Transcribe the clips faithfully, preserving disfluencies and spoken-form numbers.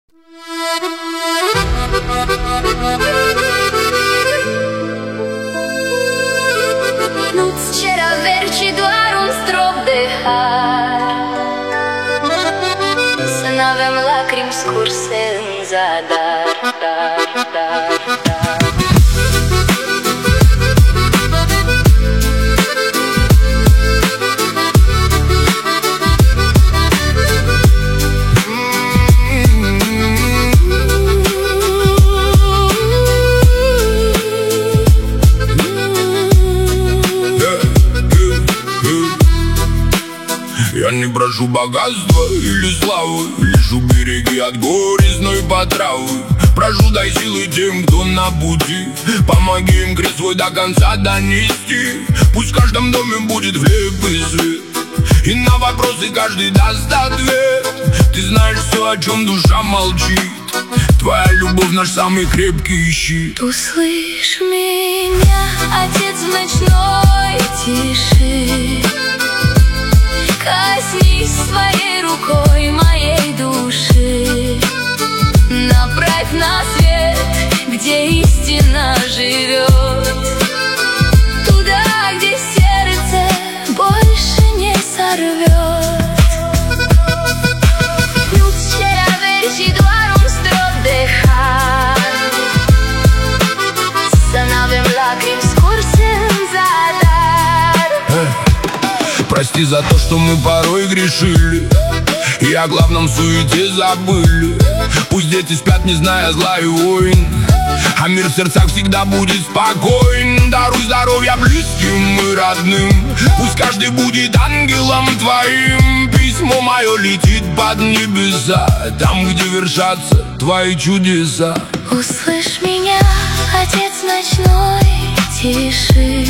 Nu-ți cer averi, ci doar un strop de har, să n-avem lacrimi scurse în zadar, dar, dar, dar. Я не прошу богатства или славы, лишь убереги от горестной потравы. Прошу, дай силы тем, кто на пути, помоги им крест свой до конца донести. Пусть в каждом доме будет хлеб и свет, и на вопросы каждый даст ответ. Ты знаешь все, о чем душа молчит, твоя любовь наш самый крепкий щит. Услышь меня, Отец в ночной тиши, коснись своей рукой моей души, направь на свет, где истина живет, туда, где сердце больше не сорвет. Nu-ți cer averi, ci doar un strop de har, să n-avem lacrimi scurse în zadar. Прости за то, что мы порой грешили и о главном суете забыли. Пусть дети спят, не зная зла и войн, а мир в сердцах всегда будет спокоен. Даруй здоровья близким и родным, пусть каждый будет ангелом твоим. Письмо мое летит под небеса, там, где вершатся твои чудеса. Услышь меня, Отец ночной тиши,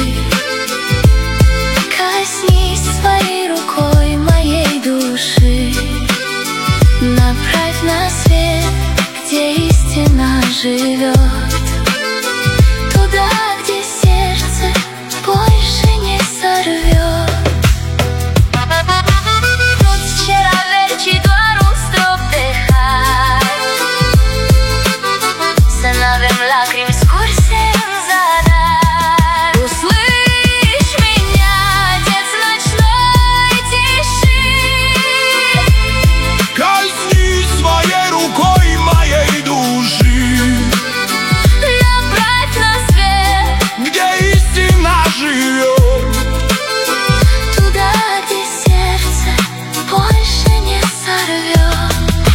коснись своей рукой моей души, направь на свет, где истина живет, туда, где сердце больше не сорвет. Nu-ți cer averi, ci doar un strop de har, să n-avem lacrimi scurse în zadar. Услышь меня, Отец ночной тиши, коснись своей рукой моей души, направь на свет, где истина живет, туда, где сердце больше не сорвет.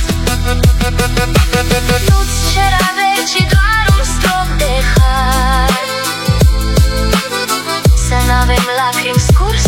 Nu-ți cer averi, ci doar un strop de har, să n-avem lacrimi scurse